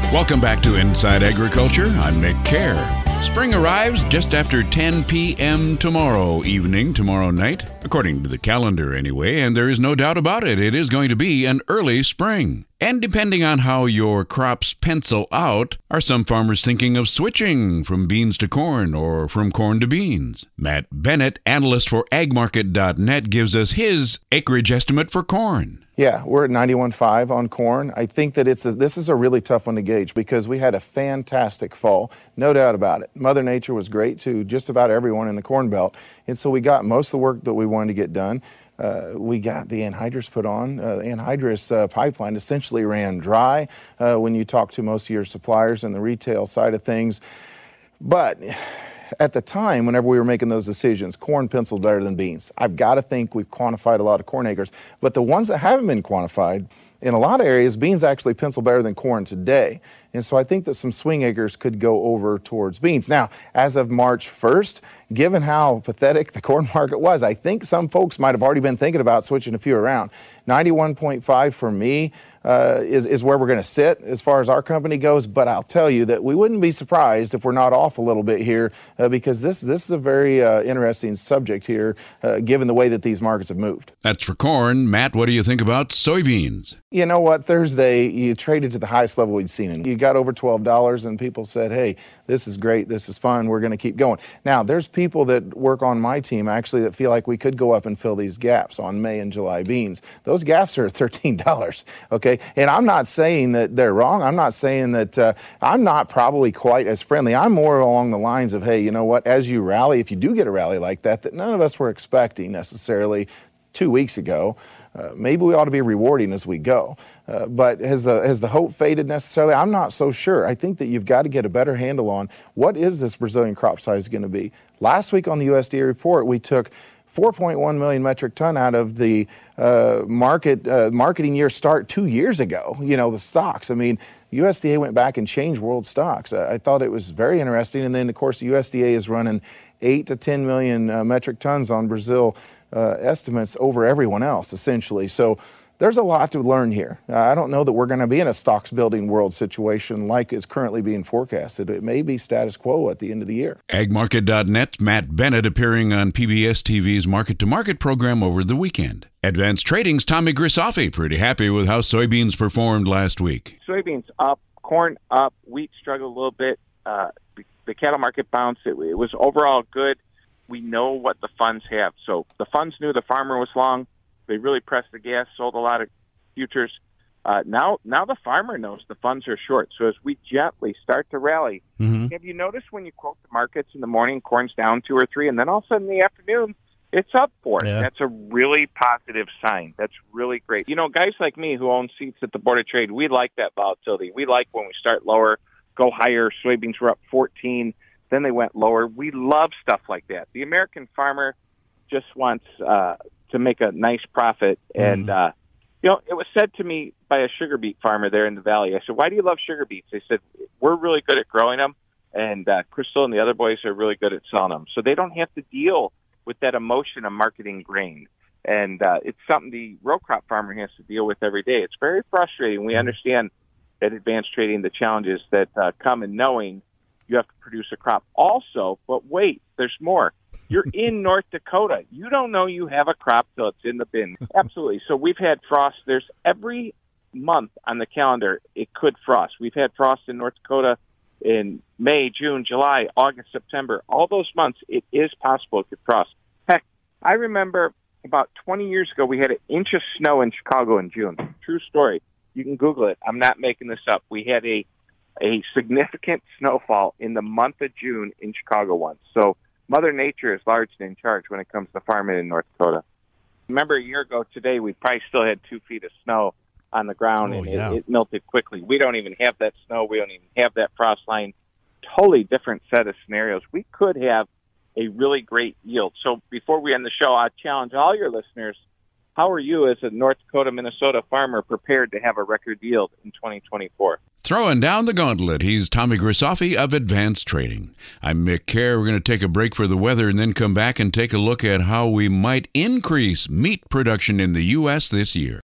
Welcome back to Inside Agriculture. I'm Mick Kerr. Spring arrives just after 10 p.m. tomorrow night, according to the calendar anyway, and there is no doubt about it. It is going to be an early spring. And depending on how your crops pencil out, are some farmers thinking of switching from beans to corn or from corn to beans? Matt Bennett, analyst for agmarket.net, gives us his acreage estimate for corn. Yeah, we're at 91.5 on corn. I think that this is a really tough one to gauge because we had a fantastic fall, no doubt about it. Mother Nature was great to just about everyone in the Corn Belt, and so we got most of the work that we wanted to get done. We got the anhydrous put on. The anhydrous pipeline essentially ran dry when you talk to most of your suppliers in the retail side of things. But at the time, whenever we were making those decisions, corn penciled better than beans. I've got to think we've quantified a lot of corn acres. But the ones that haven't been quantified, in a lot of areas, beans actually pencil better than corn today. And so I think that some swing acres could go over towards beans. Now, as of March 1st, given how pathetic the corn market was, I think some folks might have already been thinking about switching a few around. 91.5 for me is where we're going to sit as far as our company goes. But I'll tell you that we wouldn't be surprised if we're not off a little bit here because this is a very interesting subject here, given the way that these markets have moved. That's for corn. Matt, what do you think about soybeans? You know what? Thursday, you traded to the highest level we'd seen in. You got over $12 and people said, hey, this is great, this is fun, we're going to keep going. Now, there's people that work on my team actually that feel like we could go up and fill these gaps on May and July beans. Those gaps are $13, okay? And I'm not saying that they're wrong. I'm not saying that I'm not probably quite as friendly. I'm more along the lines of, hey, you know what, as you rally, if you do get a rally like that none of us were expecting necessarily 2 weeks ago, maybe we ought to be rewarding as we go. But has the hope faded necessarily? I'm not so sure. I think that you've got to get a better handle on what is this Brazilian crop size going to be. Last week on the USDA report, we took 4.1 million metric ton out of the marketing year start 2 years ago. You know, the stocks. I mean, USDA went back and changed world stocks. I thought it was very interesting. And then, of course, the USDA is running 8 to 10 million metric tons on Brazil estimates over everyone else, essentially. So there's a lot to learn here. I don't know that we're going to be in a stocks building world situation like is currently being forecasted. It may be status quo at the end of the year. Agmarket.net, Matt Bennett appearing on PBS TV's Market to Market program over the weekend. Advanced Trading's Tommy Grisafi pretty happy with how soybeans performed last week. Soybeans up, corn up, wheat struggled a little bit. The cattle market bounced. It was overall good. We know what the funds have. So the funds knew the farmer was long. They really pressed the gas, sold a lot of futures. Now the farmer knows the funds are short. So as we gently start to rally, have you noticed when you quote the markets in the morning, corn's down 2 or 3, and then all of a sudden in the afternoon, it's up 4. Yeah. That's a really positive sign. That's really great. You know, guys like me who own seats at the Board of Trade, we like that volatility. We like when we start lower, go higher. Soybeans were up 14. Then they went lower. We love stuff like that. The American farmer just wants to make a nice profit. And, you know, it was said to me by a sugar beet farmer there in the valley. I said, why do you love sugar beets? They said, we're really good at growing them, and Crystal and the other boys are really good at selling them. So they don't have to deal with that emotion of marketing grain. And it's something the row crop farmer has to deal with every day. It's very frustrating. We understand at Advanced Trading the challenges that come in knowing you have to produce a crop also, but wait, there's more. You're in North Dakota. You don't know you have a crop till it's in the bin. Absolutely. So we've had frost. There's every month on the calendar it could frost. We've had frost in North Dakota in May, June, July, August, September. All those months, it is possible it could frost. Heck, I remember about 20 years ago, we had an inch of snow in Chicago in June. True story. You can Google it. I'm not making this up. We had a significant snowfall in the month of June in Chicago once. So Mother Nature is largely in charge when it comes to farming in North Dakota. Remember a year ago today, we probably still had 2 feet of snow on the ground, it melted quickly. We don't even have that snow. We don't even have that frost line. Totally different set of scenarios. We could have a really great yield. So before we end the show, I challenge all your listeners, how are you as a North Dakota, Minnesota farmer prepared to have a record yield in 2024? Throwing down the gauntlet, he's Tommy Grisafi of Advanced Trading. I'm Mick Kerr. We're going to take a break for the weather and then come back and take a look at how we might increase meat production in the U.S. this year.